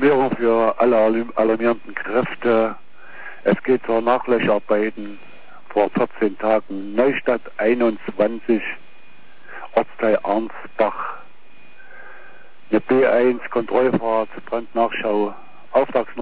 Alarmierung für alle alarmierenden Kräfte. Es geht zur Nachlöcharbeiten vor 14 Tagen. Neustadt 21, Ortsteil Arnsbach. Eine B1 Kontrollfahrt, Brandnachschau, Auftragsnummer